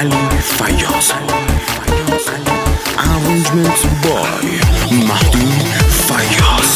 علی فیاض. Arrangement by مهدی فیاض.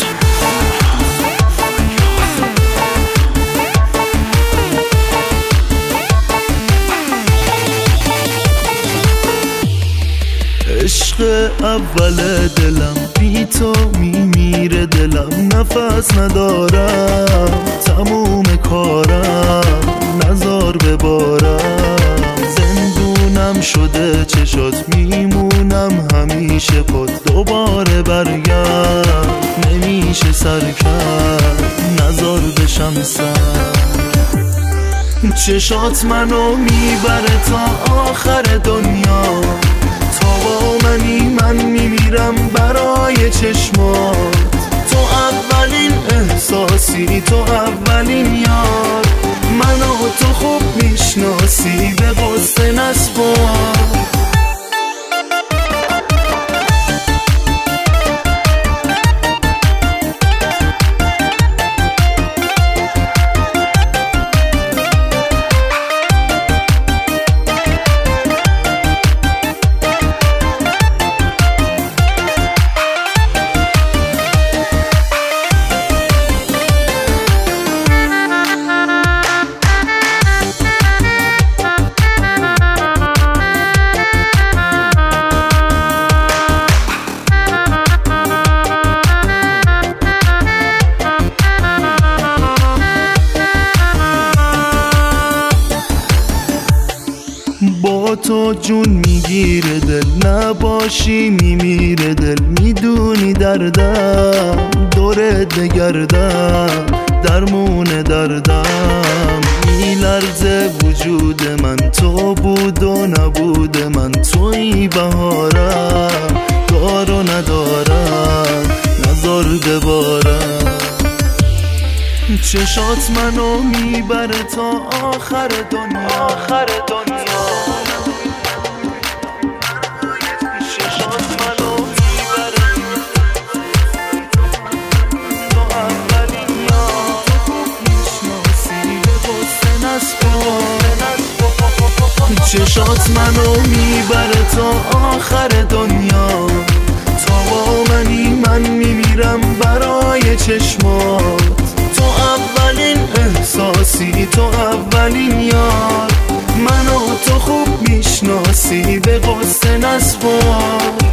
عشق اول دلم بی تو میمیره دلم، نفس ندارم تموم کارم، نزار ببارم زندونم شده چشات میمونم همیشه پد، دوباره برگرد نمیشه سر کرد نزار بشم سر. چشات منو میبره تا آخر دنیا، تا با منی من میمیرم برای چشمات. تو اولین احساسی، تو اولین یار، منو تو خوب میشناسی به قصه نسپار. با تو جون میگیره دل، نباشی میمیره دل، میدونی دردم دورت بگردم، درمون دردم میلرزه وجود من، تو بود و نبود من، توی بهارم دار و ندارم نزار ببارم. چشات منو میبره تا آخر دنیا، آخر دنیا. چشات منو میبره تا اولین یار، تو خوب میشناسی به قصه نسپار. چشات منو میبره تا آخر دنیا، تا با منی من میمیرم برای چشمات. تو اولین احساسی، تو اولین یار، منو تو خوب میشناسی به قصه نسپار.